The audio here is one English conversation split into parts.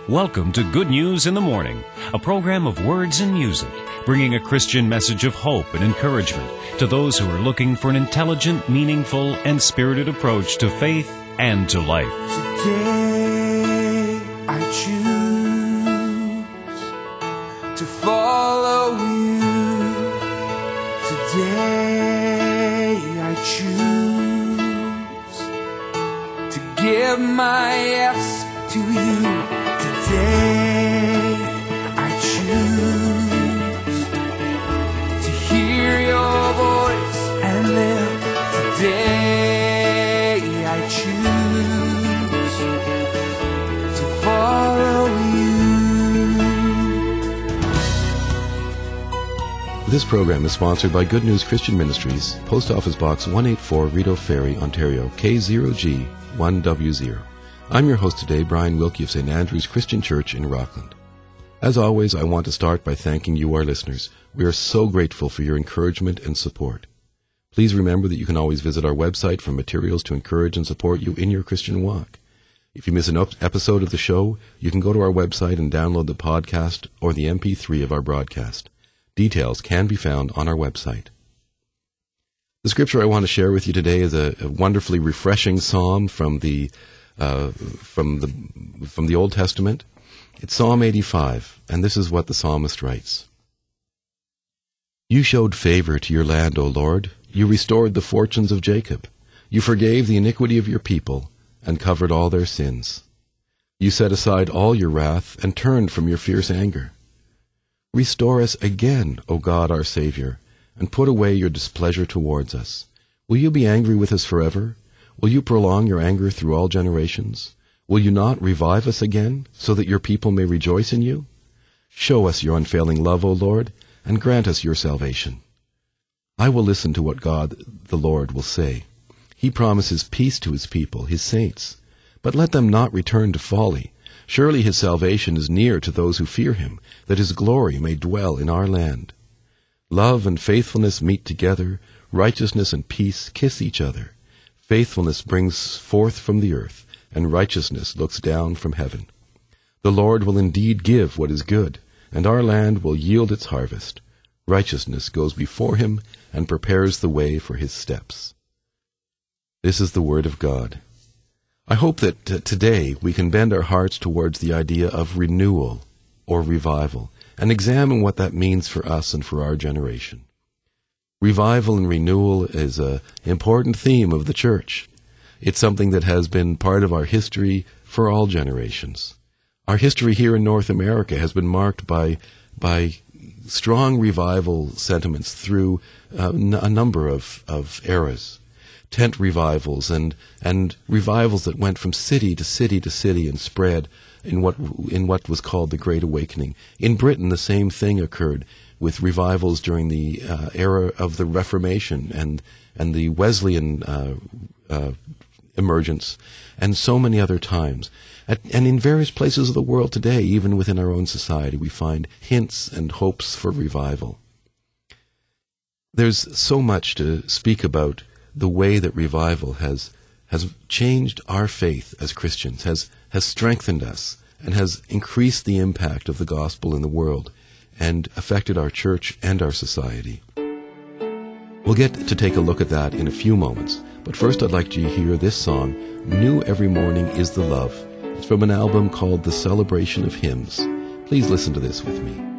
Welcome to Good News in the Morning, a program of words and music, bringing a Christian message of hope and encouragement to those who are looking for an intelligent, meaningful, and spirited approach to faith and to life. Today I choose to follow you. Today I choose to give my yes to you. Today I choose to hear your voice and live. Today I choose to follow you. This program is sponsored by Good News Christian Ministries, Post Office Box 184, Rideau Ferry, Ontario, K0G1W0. I'm your host today, Brian Wilkie of St. Andrew's Christian Church in Rockland. As always, I want to start by thanking you, our listeners. We are so grateful for your encouragement and support. Please remember that you can always visit our website for materials to encourage and support you in your Christian walk. If you miss an episode of the show, you can go to our website and download the podcast or the MP3 of our broadcast. Details can be found on our website. The scripture I want to share with you today is a wonderfully refreshing psalm from the Old Testament. It's Psalm 85, and this is what the psalmist writes. You showed favor to your land, O Lord. You restored the fortunes of Jacob. You forgave the iniquity of your people and covered all their sins. You set aside all your wrath and turned from your fierce anger. Restore us again, O God our Savior, and put away your displeasure towards us. Will you be angry with us forever? Will you prolong your anger through all generations? Will you not revive us again, so that your people may rejoice in you? Show us your unfailing love, O Lord, and grant us your salvation. I will listen to what God, the Lord, will say. He promises peace to his people, his saints. But let them not return to folly. Surely his salvation is near to those who fear him, that his glory may dwell in our land. Love and faithfulness meet together. Righteousness and peace kiss each other. Faithfulness brings forth from the earth, and righteousness looks down from heaven. The Lord will indeed give what is good, and our land will yield its harvest. Righteousness goes before him and prepares the way for his steps. This is the word of God. I hope that today we can bend our hearts towards the idea of renewal or revival and examine what that means for us and for our generation. Revival and renewal is an important theme of the church. It's something that has been part of our history for all generations. Our history here in North America has been marked by strong revival sentiments through a number of eras. Tent revivals and revivals that went from city to city to city and spread in what was called the Great Awakening. In Britain, the same thing occurred with revivals during the era of the Reformation and the Wesleyan emergence, and so many other times. And in various places of the world today, even within our own society, we find hints and hopes for revival. There's so much to speak about the way that revival has changed our faith as Christians, has strengthened us, and has increased the impact of the gospel in the world, and affected our church and our society. We'll get to take a look at that in a few moments, but first I'd like you to hear this song, New Every Morning is the Love. It's from an album called The Celebration of Hymns. Please listen to this with me.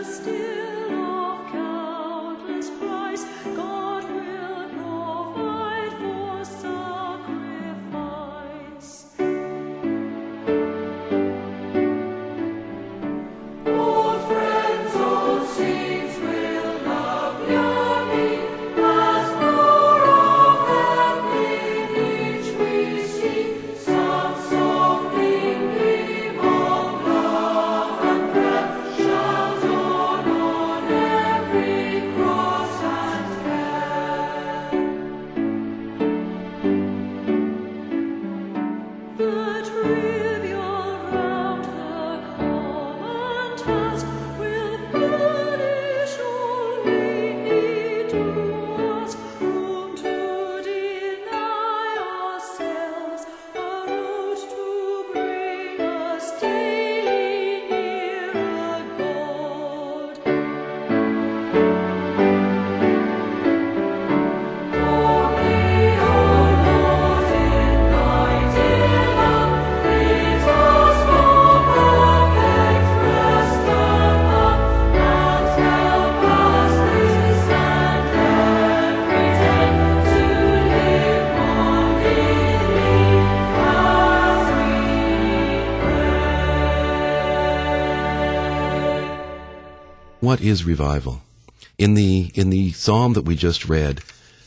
What is revival? In the psalm that we just read,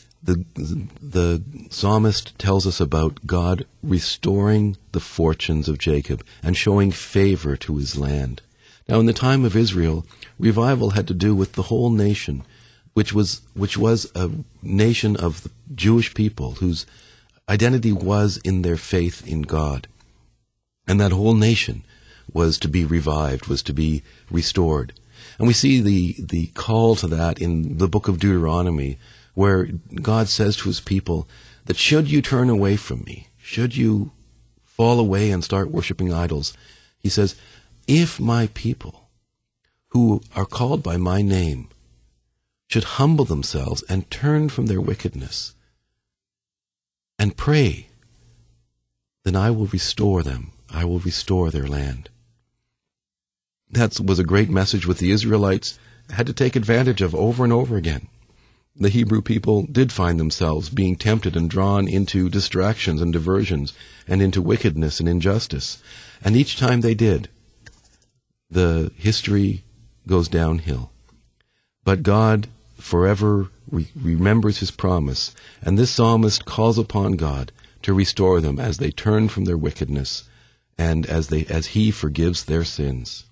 the psalmist tells us about God restoring the fortunes of Jacob and showing favor to his land. Now, in the time of Israel, revival had to do with the whole nation, which was a nation of the Jewish people whose identity was in their faith in God. And that whole nation was to be revived, was to be restored. And we see the call to that in the book of Deuteronomy, where God says to his people that should you turn away from me, should you fall away and start worshiping idols, he says, if my people who are called by my name should humble themselves and turn from their wickedness and pray, then I will restore them. I will restore their land. That was a great message which the Israelites had to take advantage of over and over again. The Hebrew people did find themselves being tempted and drawn into distractions and diversions and into wickedness and injustice. And each time they did, the history goes downhill. But God forever remembers his promise, and this psalmist calls upon God to restore them as they turn from their wickedness and as he forgives their sins.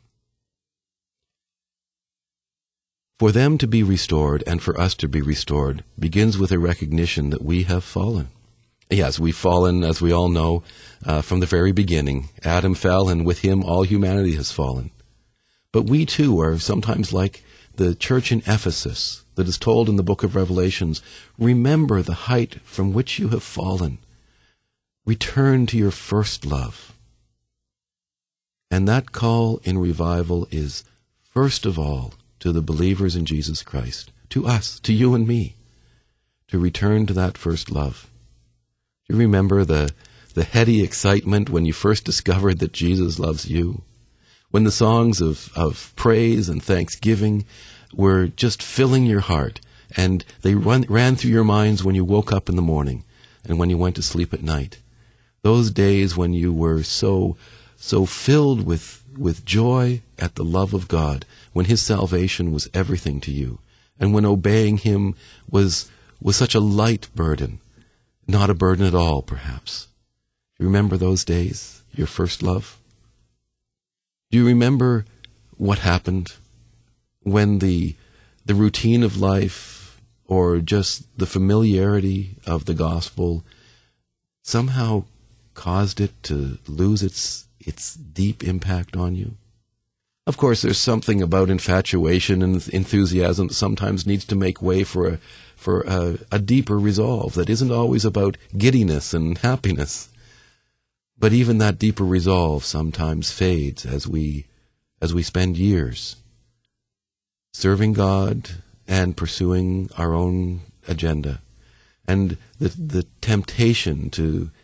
For them to be restored and for us to be restored begins with a recognition that we have fallen. Yes, we've fallen, as we all know, from the very beginning. Adam fell, and with him all humanity has fallen. But we too are sometimes like the church in Ephesus that is told in the book of Revelations, remember the height from which you have fallen. Return to your first love. And that call in revival is, first of all, to the believers in Jesus Christ, to us, to you and me, to return to that first love. Do you remember the heady excitement when you first discovered that Jesus loves you? When the songs of praise and thanksgiving were just filling your heart, and they ran through your minds when you woke up in the morning and when you went to sleep at night. Those days when you were so filled with joy at the love of God, when his salvation was everything to you, and when obeying him was such a light burden, not a burden at all, perhaps. Do you remember those days, your first love? Do you remember what happened when the routine of life or just the familiarity of the gospel somehow caused it to lose its deep impact on you? Of course, there's something about infatuation and enthusiasm that sometimes needs to make way for a deeper resolve that isn't always about giddiness and happiness. But even that deeper resolve sometimes fades as we spend years serving God and pursuing our own agenda. And the temptation to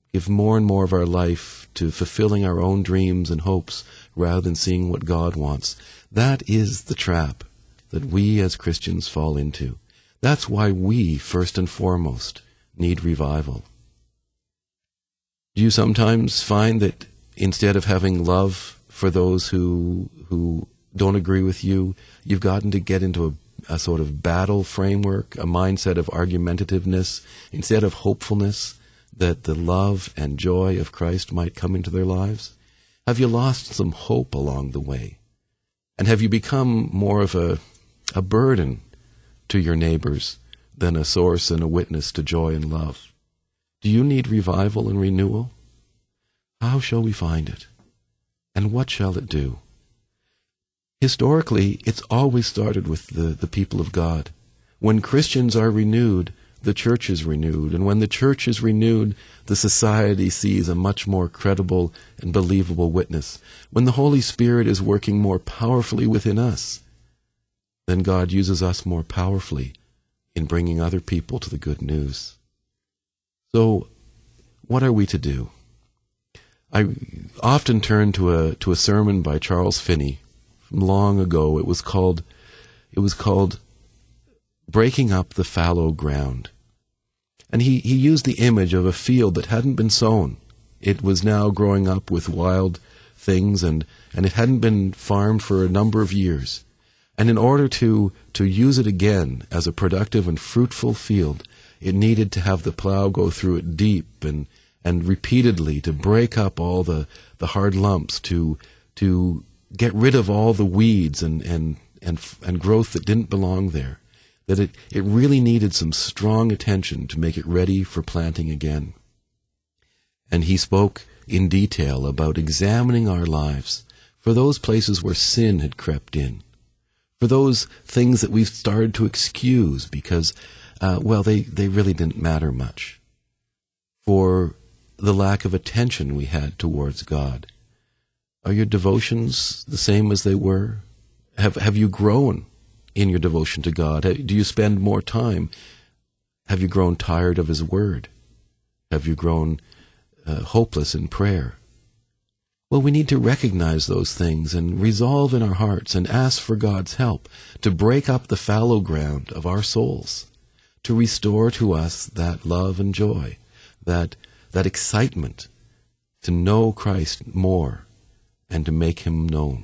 give more and more of our life to fulfilling our own dreams and hopes rather than seeing what God wants. That is the trap that we as Christians fall into. That's why we, first and foremost, need revival. Do you sometimes find that instead of having love for those who don't agree with you, you've gotten to get into a sort of battle framework, a mindset of argumentativeness, instead of hopefulness, that the love and joy of Christ might come into their lives? Have you lost some hope along the way? And have you become more of a burden to your neighbors than a source and a witness to joy and love? Do you need revival and renewal? How shall we find it? And what shall it do? Historically, it's always started with the people of God. When Christians are renewed, the church is renewed. And when the church is renewed, the society sees a much more credible and believable witness. When the Holy Spirit is working more powerfully within us, then God uses us more powerfully in bringing other people to the good news. So, what are we to do? I often turn to a sermon by Charles Finney from long ago. It was called Breaking Up the Fallow Ground. And he used the image of a field that hadn't been sown. It was now growing up with wild things, and it hadn't been farmed for a number of years. And in order to use it again as a productive and fruitful field, it needed to have the plow go through it deep and repeatedly to break up all the hard lumps, to get rid of all the weeds and growth that didn't belong there. That it really needed some strong attention to make it ready for planting again. And he spoke in detail about examining our lives for those places where sin had crept in, for those things that we've started to excuse because, they really didn't matter much, for the lack of attention we had towards God. Are your devotions the same as they were? Have you grown in your devotion to God? Do you spend more time? Have you grown tired of His Word? Have you grown hopeless in prayer? Well, we need to recognize those things and resolve in our hearts and ask for God's help to break up the fallow ground of our souls, to restore to us that love and joy, that excitement to know Christ more and to make Him known.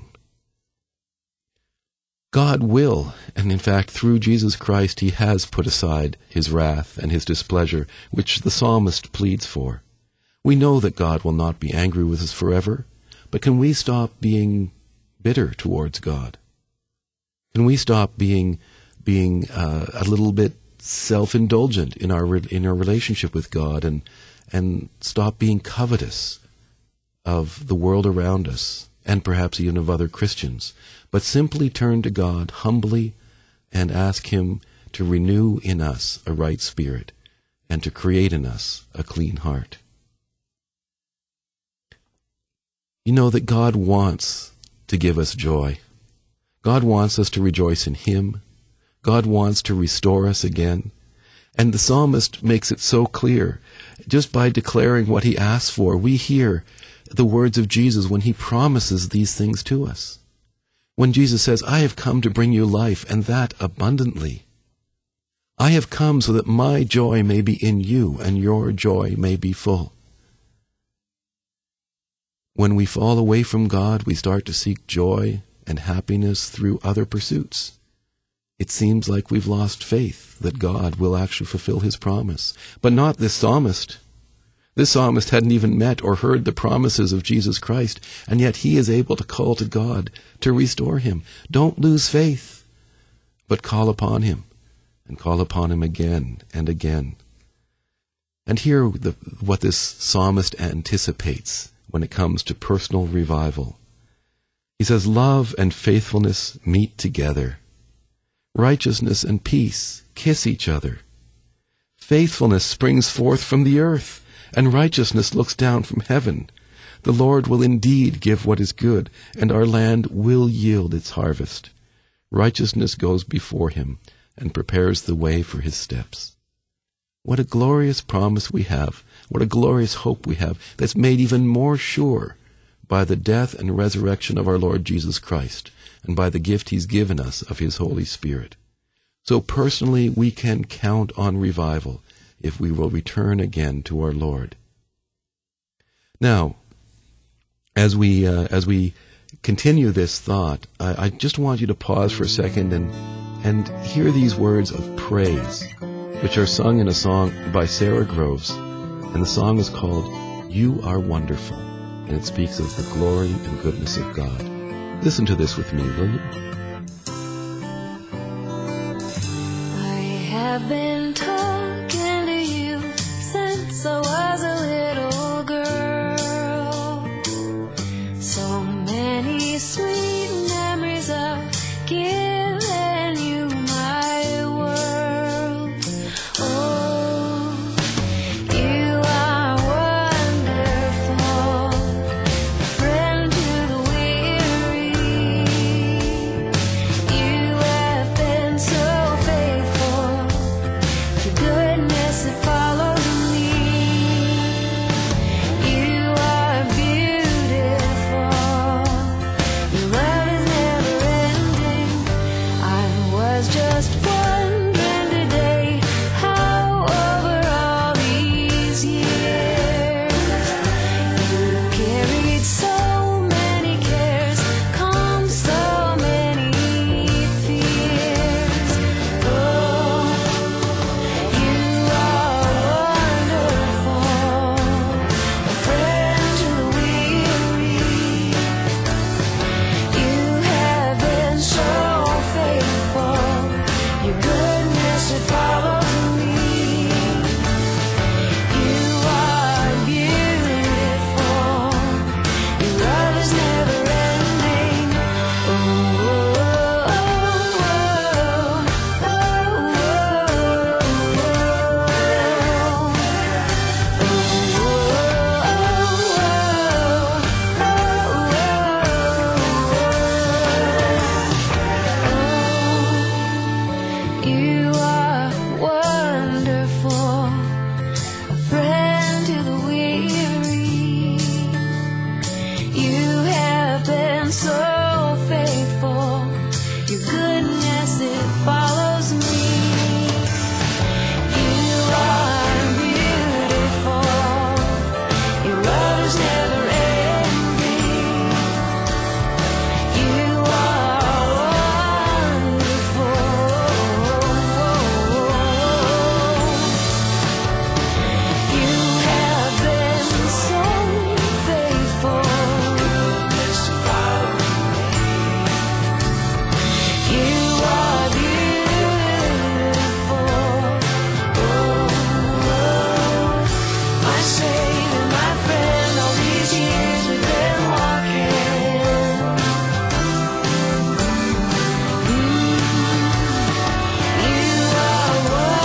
God will, and in fact through Jesus Christ He has put aside His wrath and His displeasure, which the psalmist pleads for. We know that God will not be angry with us forever, but can we stop being bitter towards God? Can we stop being a little bit self-indulgent in our relationship with God and stop being covetous of the world around us and perhaps even of other Christians, but simply turn to God humbly and ask Him to renew in us a right spirit and to create in us a clean heart. You know that God wants to give us joy. God wants us to rejoice in Him. God wants to restore us again. And the psalmist makes it so clear. Just by declaring what he asks for, we hear the words of Jesus when He promises these things to us. When Jesus says, I have come to bring you life, and that abundantly. I have come so that my joy may be in you, and your joy may be full. When we fall away from God, we start to seek joy and happiness through other pursuits. It seems like we've lost faith that God will actually fulfill His promise. But not this psalmist. This psalmist hadn't even met or heard the promises of Jesus Christ, and yet he is able to call to God to restore him. Don't lose faith, but call upon Him, and call upon Him again and again. And hear what this psalmist anticipates when it comes to personal revival. He says, love and faithfulness meet together. Righteousness and peace kiss each other. Faithfulness springs forth from the earth, and righteousness looks down from heaven. The Lord will indeed give what is good, and our land will yield its harvest. Righteousness goes before Him and prepares the way for His steps. What a glorious promise we have. What a glorious hope we have that's made even more sure by the death and resurrection of our Lord Jesus Christ and by the gift he's given us of his Holy Spirit. So personally, we can count on revival if we will return again to our Lord. Now, as we continue this thought, I just want you to pause for a second and hear these words of praise, which are sung in a song by Sarah Groves, and the song is called "You Are Wonderful," and it speaks of the glory and goodness of God. Listen to this with me, will you? I have been talking to you since I was a little girl. So many sweet memories of giving you my world. Oh, you are wonderful, friend to the weary. You have been so faithful, your goodness it follows me. You are beautiful, your love is never ending. I was just wondering today how over all these years you carried so many cares, calmed so many fears. Oh, you are wonderful, a friend to the weary. You have been so faithful, your goodness it follows me. You are beautiful, your love is never ending. Oh, oh, oh, you are wonderful, a friend to the weary. You have been so faithful, your goodness it follows me. You are beautiful, your love is never ending. You are wonderful. You have been so faithful. You are beautiful. Oh, my Savior, my friend, all these years we've been walking. You are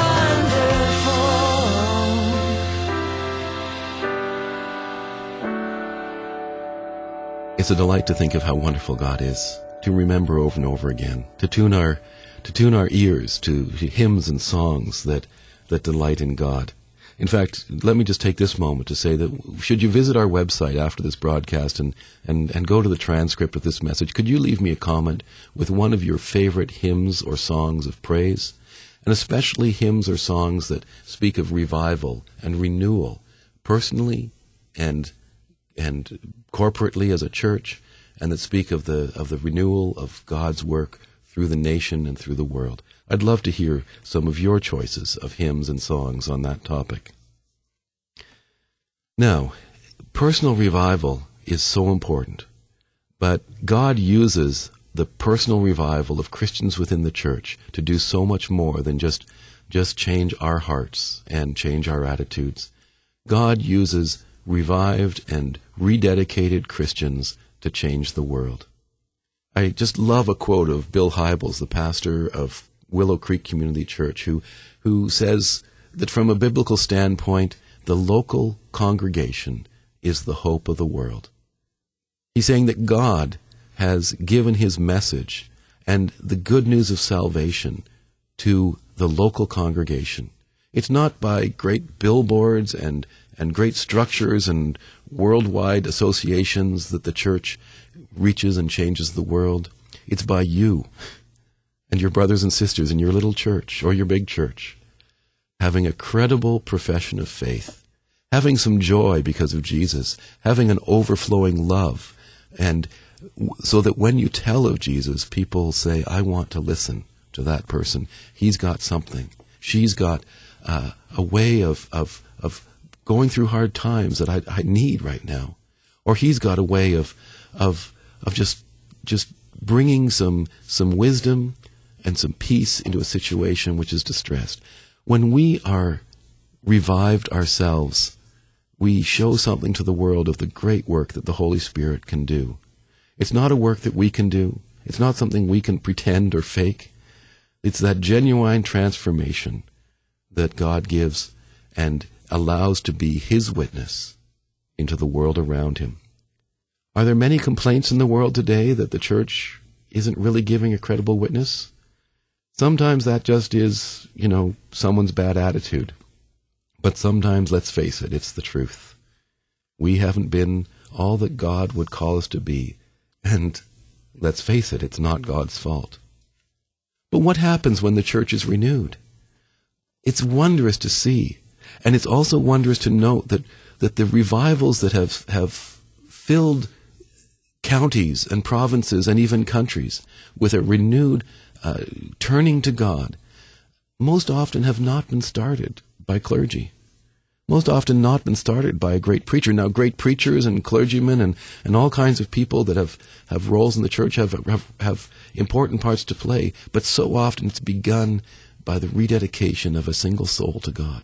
wonderful. It's a delight to think of how wonderful God is, to remember over and over again, to tune our ears to hymns and songs that delight in God. In fact, let me just take this moment to say that should you visit our website after this broadcast and go to the transcript of this message, could you leave me a comment with one of your favorite hymns or songs of praise? And especially hymns or songs that speak of revival and renewal, personally and corporately as a church, and that speak of the renewal of God's work through the nation and through the world. I'd love to hear some of your choices of hymns and songs on that topic. Now, personal revival is so important, but God uses the personal revival of Christians within the church to do so much more than just change our hearts and change our attitudes. God uses revived and rededicated Christians to change the world. I just love a quote of Bill Hybels, the pastor of Willow Creek Community Church, who says that from a biblical standpoint, the local congregation is the hope of the world. He's saying that God has given his message and the good news of salvation to the local congregation. It's not by great billboards and great structures and worldwide associations that the church reaches and changes the world. It's by you and your brothers and sisters in your little church or your big church, having a credible profession of faith, having some joy because of Jesus, having an overflowing love, and so that when you tell of Jesus, people say, I want to listen to that person. He's got something. She's got a way of going through hard times that I need right now. Or he's got a way of just bringing some wisdom and some peace into a situation which is distressed. When we are revived ourselves, we show something to the world of the great work that the Holy Spirit can do. It's not a work that we can do. It's not something we can pretend or fake. It's that genuine transformation that God gives and allows to be his witness into the world around him. Are there many complaints in the world today that the church isn't really giving a credible witness? Sometimes that just is, someone's bad attitude. But sometimes, let's face it, it's the truth. We haven't been all that God would call us to be. And let's face it, it's not God's fault. But what happens when the church is renewed? It's wondrous to see. And it's also wondrous to note that the revivals that have filled counties and provinces and even countries with a renewed turning to God most often have not been started by clergy. Most often not been started by a great preacher. Now, great preachers and clergymen and all kinds of people that have roles in the church have important parts to play, but so often it's begun by the rededication of a single soul to God.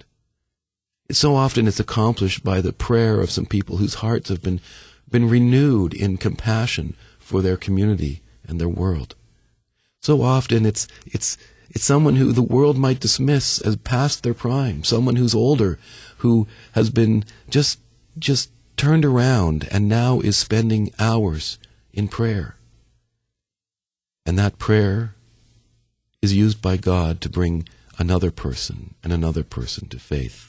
So often it's accomplished by the prayer of some people whose hearts have been renewed in compassion for their community and their world. So often it's someone who the world might dismiss as past their prime, someone who's older, who has been just turned around and now is spending hours in prayer. And that prayer is used by God to bring another person and another person to faith.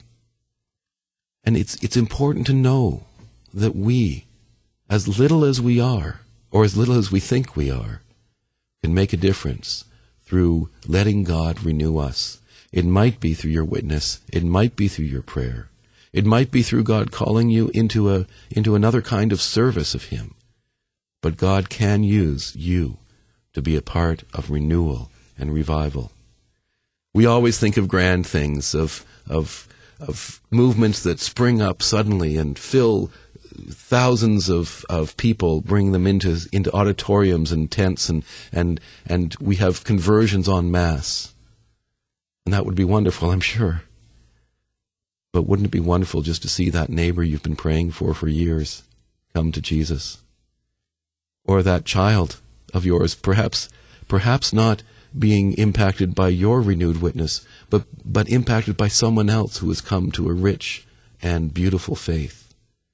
And it's important to know that we, as little as we are, or as little as we think we are, can make a difference through letting God renew us. It might be through your witness. It might be through your prayer. It might be through God calling you into another kind of service of him. But God can use you to be a part of renewal and revival. We always think of grand things, of movements that spring up suddenly and fill thousands of people, bring them into auditoriums and tents, and we have conversions en masse. And that would be wonderful, I'm sure. But wouldn't it be wonderful just to see that neighbor you've been praying for years come to Jesus? Or that child of yours, perhaps not being impacted by your renewed witness, but impacted by someone else who has come to a rich and beautiful faith.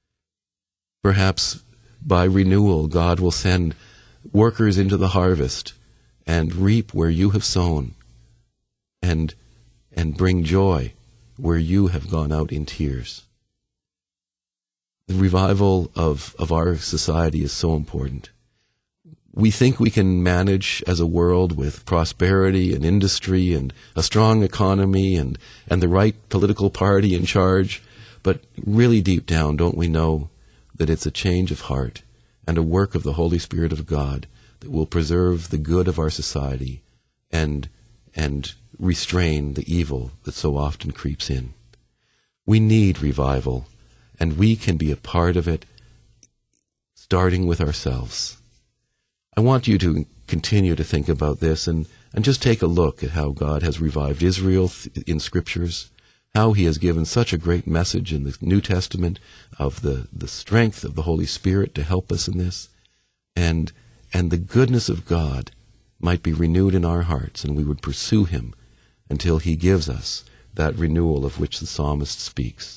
Perhaps by renewal, God will send workers into the harvest and reap where you have sown, and bring joy where you have gone out in tears. The revival of our society is so important. We think we can manage as a world with prosperity and industry and a strong economy and the right political party in charge, but really deep down, don't we know that it's a change of heart and a work of the Holy Spirit of God that will preserve the good of our society and restrain the evil that so often creeps in. We need revival, and we can be a part of it, starting with ourselves. I want you to continue to think about this and just take a look at how God has revived Israel in Scriptures, how he has given such a great message in the New Testament of the strength of the Holy Spirit to help us in this, and the goodness of God might be renewed in our hearts, and we would pursue him until he gives us that renewal of which the psalmist speaks.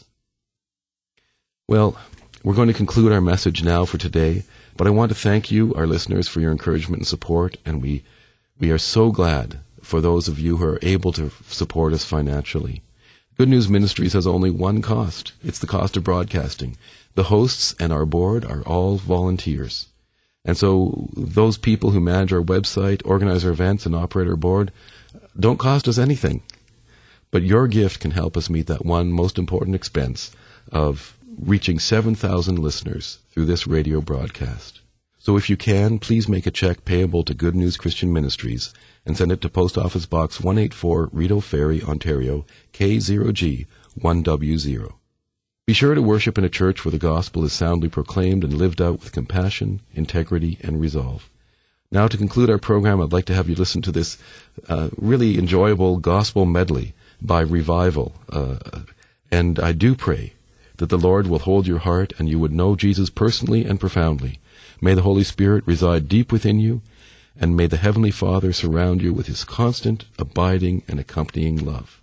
Well, we're going to conclude our message now for today, but I want to thank you, our listeners, for your encouragement and support, and we are so glad for those of you who are able to support us financially. Good News Ministries has only one cost. It's the cost of broadcasting. The hosts and our board are all volunteers. And so those people who manage our website, organize our events, and operate our board don't cost us anything. But your gift can help us meet that one most important expense of reaching 7,000 listeners through this radio broadcast. So if you can, please make a check payable to Good News Christian Ministries and send it to Post Office Box 184, Rideau Ferry, Ontario, K0G 1W0. Be sure to worship in a church where the gospel is soundly proclaimed and lived out with compassion, integrity, and resolve. Now, to conclude our program, I'd like to have you listen to this really enjoyable gospel medley by Revival. And I do pray that the Lord will hold your heart and you would know Jesus personally and profoundly. May the Holy Spirit reside deep within you, and may the Heavenly Father surround you with His constant, abiding, and accompanying love.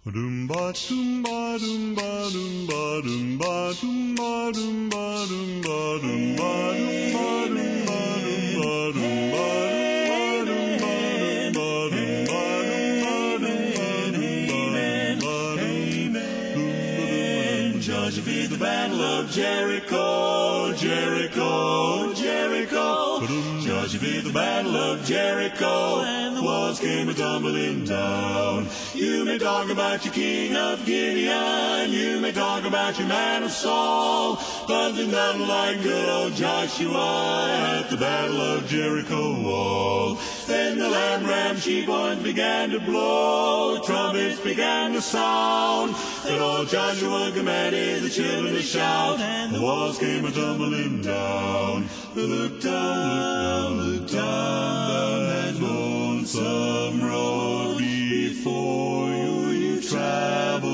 Judge of the battle of Jericho, Jericho, Jericho. Judge of the battle of Jericho, and the walls came a-tumbling down. You may talk about your king of Gideon, you may talk about your man of Saul, but there's nothing like good old Joshua at the battle of Jericho wall. Then the lamb, ram, sheep horns began to blow, trumpets began to sound. Then old Joshua commanded the children to shout, and the walls came a-tumbling down. Look down, look down that lonesome road before you travel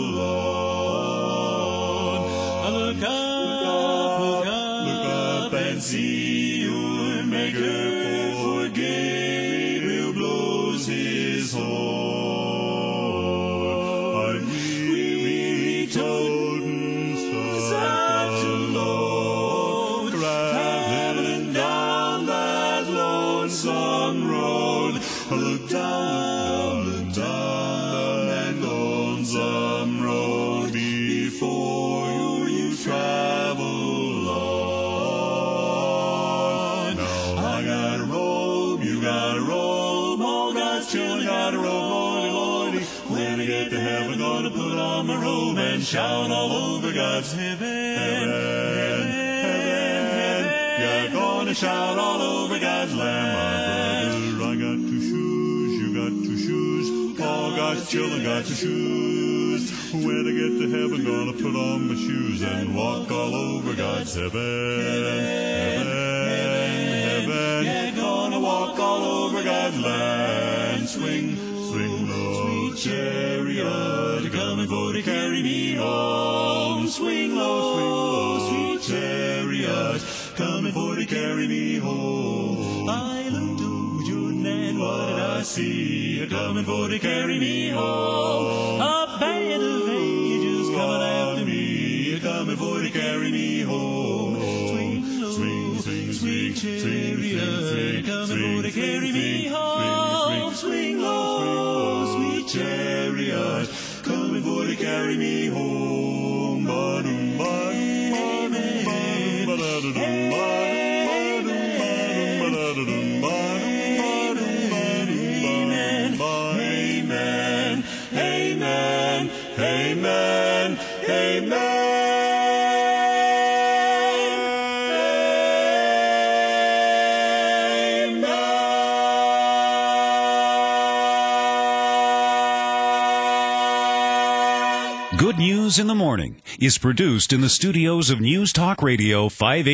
on. Look up and see your Maker, for Gabriel blows his horn. We told such a load, traveling down that lonesome road. Look down that lonesome road before you travel on. Now I got a robe, you got a robe, all God's children got a robe, Lordy, Lordy. When I get to heaven, gonna put on my robe and shout all over God's heaven. You're gonna shout all over God's land, my brother. I got two shoes, you got two shoes, all God's children got two shoes. When I get to heaven, gonna put on my shoes and walk all over God's heaven. Yeah, gonna walk all over God's land. Swing, swing low, chariot, coming for to carry me home. Swing low, sweet chariot, coming for to carry me home. I looked to Jordan and what did I see? Coming for to carry me home. A band of angels coming after me, coming for to carry me home. Swing low, sweet chariot, coming for to carry me home. Swing low, sweet chariot, coming for to carry me home. Ba-dum, ba-dum, ba-dum, ba-dum, ba-dum, amen, amen, amen, amen. Good News in the Morning is produced in the studios of News Talk Radio 580.